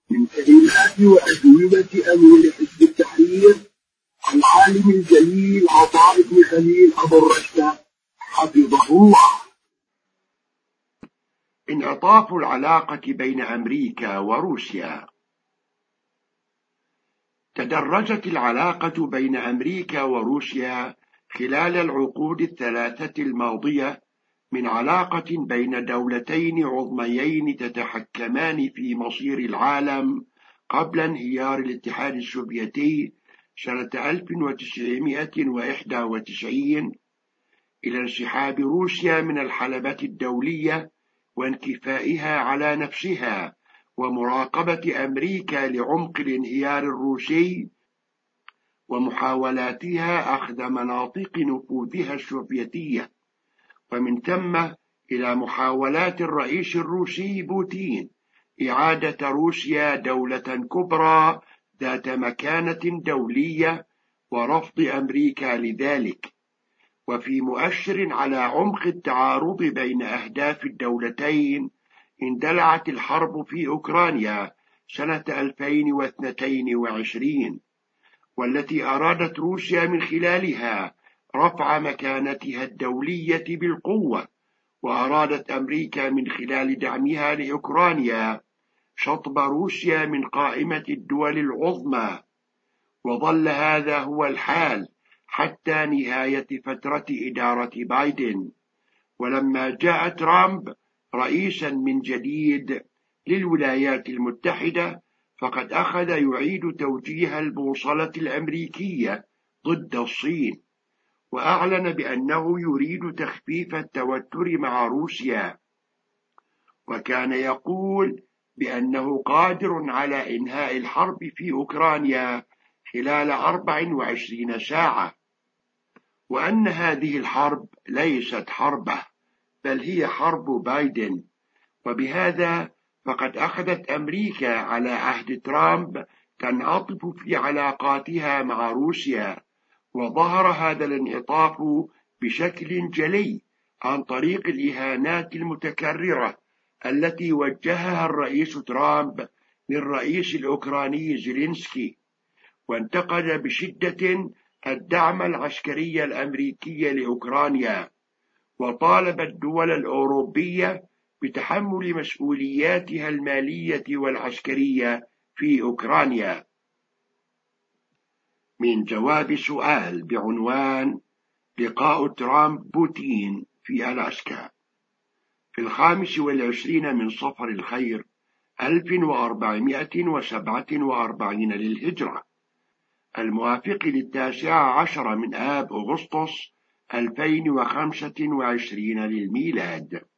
من كلمات وأجوبة أمين حزب التحرير العالم الجليل عطاء بن خليل أبو الرشد حفظه الله. انعطاف العلاقة بين أمريكا وروسيا. تدرجت العلاقة بين أمريكا وروسيا خلال العقود الثلاثة الماضية من علاقة بين دولتين عظميين تتحكمان في مصير العالم قبل انهيار الاتحاد السوفيتي سنة 1991 إلى انسحاب روسيا من الحلبة الدولية وانكفائها على نفسها ومراقبة أمريكا لعمق الانهيار الروسي ومحاولاتها أخذ مناطق نفوذها السوفيتية، ومن ثم إلى محاولات الرئيس الروسي بوتين إعادة روسيا دولة كبرى ذات مكانة دولية ورفض أمريكا لذلك. وفي مؤشر على عمق التعارض بين أهداف الدولتين اندلعت الحرب في أوكرانيا سنة 2022، والتي أرادت روسيا من خلالها رفع مكانتها الدولية بالقوة، وأرادت أمريكا من خلال دعمها لأوكرانيا شطب روسيا من قائمة الدول العظمى. وظل هذا هو الحال حتى نهاية فترة إدارة بايدن، ولما جاء ترامب رئيسا من جديد للولايات المتحدة فقد أخذ يعيد توجيه البوصلة الأمريكية ضد الصين، وأعلن بأنه يريد تخفيف التوتر مع روسيا، وكان يقول بأنه قادر على إنهاء الحرب في أوكرانيا خلال 24 ساعة، وأن هذه الحرب ليست حربه بل هي حرب بايدن. وبهذا فقد أخذت أمريكا على عهد ترامب تنعطف في علاقاتها مع روسيا، وظهر هذا الانعطاف بشكل جلي عن طريق الإهانات المتكررة التي وجهها الرئيس ترامب للرئيس الأوكراني زيلينسكي، وانتقد بشدة الدعم العسكري الأمريكي لأوكرانيا، وطالب الدول الأوروبية بتحمل مسؤولياتها المالية والعسكرية في أوكرانيا. من جواب سؤال بعنوان لقاء ترامب بوتين في ألاسكا في 25 من صفر الخير 1447 للهجرة، الموافق 19 من آب أغسطس 2025 للميلاد.